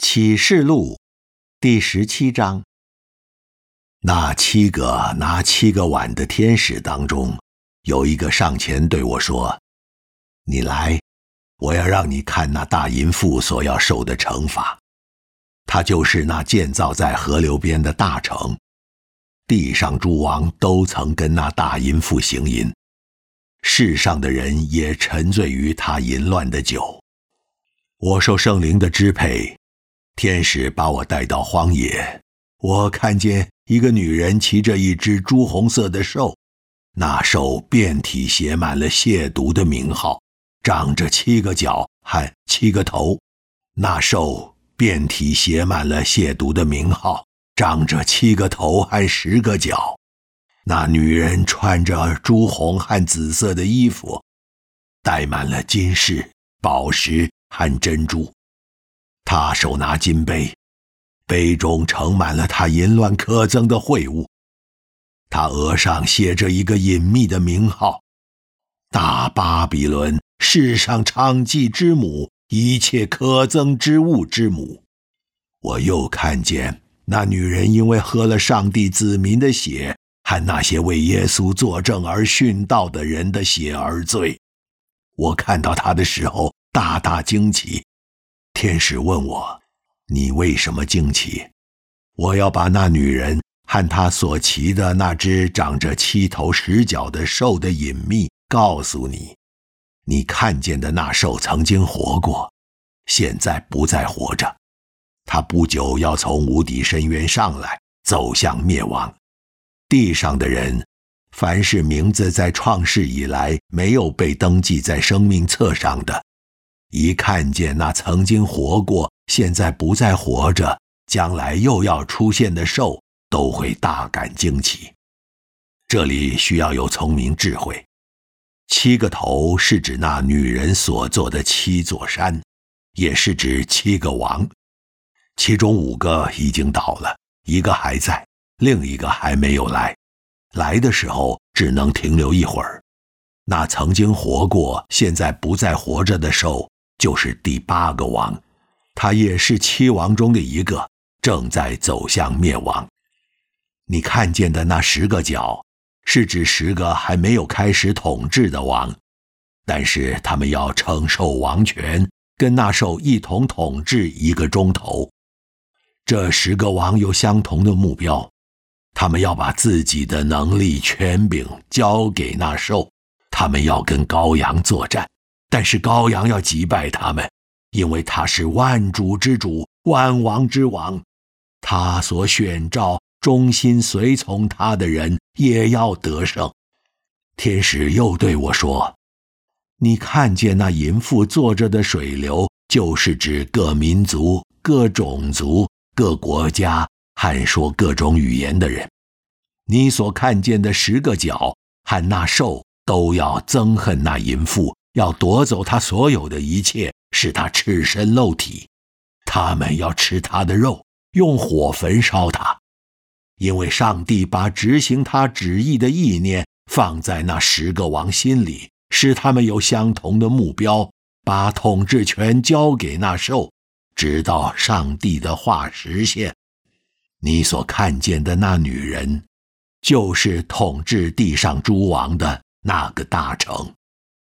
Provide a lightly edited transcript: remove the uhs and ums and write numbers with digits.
启示录第17章。那7个拿7个碗的天使当中，有一个上前对我说：你来，我要让你看那大淫妇所要受的惩罚。他就是那建造在河流边的大城，地上诸王都曾跟那大淫妇行淫，世上的人也沉醉于他淫乱的酒。我受圣灵的支配，天使把我带到荒野，我看见一个女人骑着一只朱红色的兽，那兽遍体写满了亵渎的名号，长着7个角和7个头。那兽遍体写满了亵渎的名号，长着7个头和10个角。那女人穿着朱红和紫色的衣服，戴满了金饰、宝石和珍珠。她手拿金杯，杯中盛满了她淫乱可憎的秽物。她额上写着一个隐秘的名号：大巴比伦，世上娼妓之母，一切可憎之物之母。我又看见那女人因为喝了上帝子民的血和那些为耶稣作证而殉道的人的血而醉。我看到她的时候大大惊奇。天使问我：你为什么惊奇？我要把那女人和她所骑的那只长着7头10角的兽的隐秘告诉你。你看见的那兽曾经活过，现在不再活着。它不久要从无底深渊上来，走向灭亡。地上的人，凡是名字在创世以来没有被登记在生命册上的，一看见那曾经活过，现在不再活着，将来又要出现的兽，都会大感惊奇。这里需要有聪明智慧。7个头是指那女人所做的7座山，也是指7个王。其中5个已经倒了，一个还在，另一个还没有来。来的时候只能停留一会儿。那曾经活过，现在不再活着的兽，就是第8个王，他也是7王中的一个，正在走向灭亡。你看见的那10个角，是指10个还没有开始统治的王，但是他们要承受王权，跟那兽一同统治1个钟头。这10个王有相同的目标，他们要把自己的能力、权柄交给那兽，他们要跟羔羊作战，但是羔羊要击败他们，因为他是万主之主，万王之王。他所选召忠心随从他的人也要得胜。天使又对我说：你看见那淫妇坐着的水流，就是指各民族、各种族、各国家和说各种语言的人。你所看见的10个角和那兽都要憎恨那淫妇，要夺走他所有的一切，使他赤身露体。他们要吃他的肉，用火焚烧他。因为上帝把执行他旨意的意念放在那10个王心里，使他们有相同的目标，把统治权交给那兽，直到上帝的话实现。你所看见的那女人，就是统治地上诸王的那个大城。